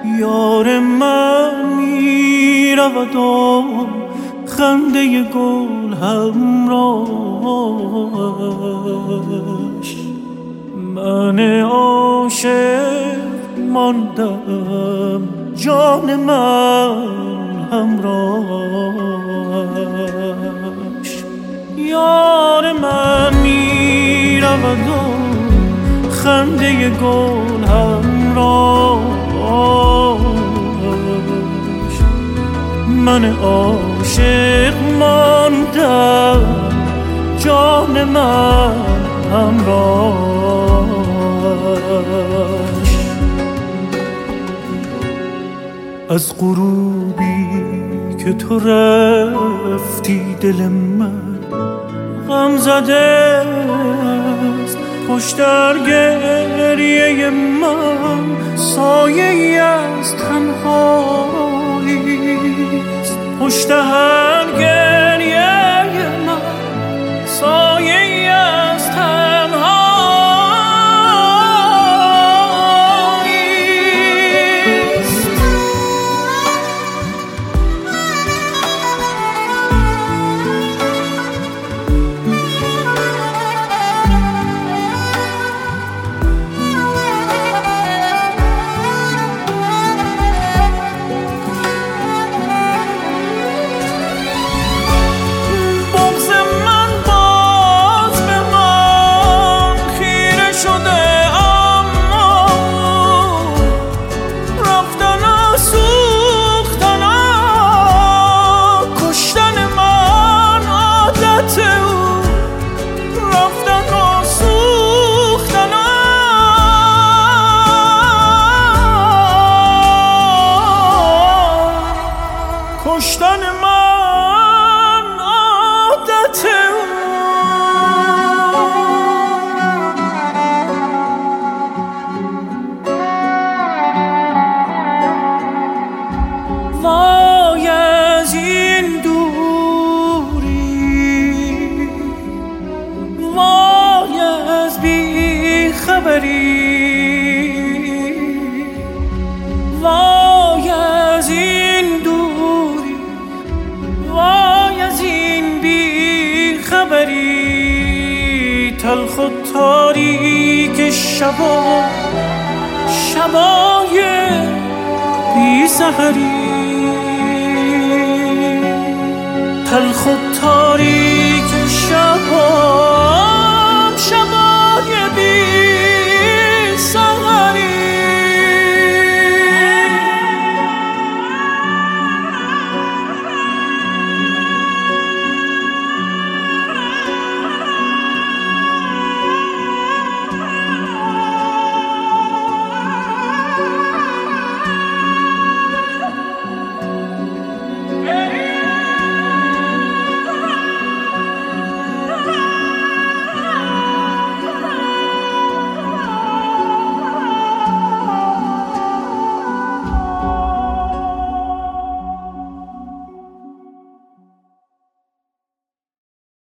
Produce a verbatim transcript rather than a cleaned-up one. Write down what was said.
یار من می رود و خنده گل همراهش، من عاشق ماندم جان من همراهش. یار من می رود و خنده گل همراهش، من عاشق ماندم جان من همراهش. از غروبی که تو رفتی دل من غم زده است، پشت در گریه من سایه‌ای از تنهاییست، پشت هر گریه من سایه‌ای از تنهاییست. کشتن من عادت وای از این دوری، وای از بی خبری، وای از این دوری، وای از این بی خبری. تلخ و تاریک شبا، شبای بی سحری، تلخ و تاریک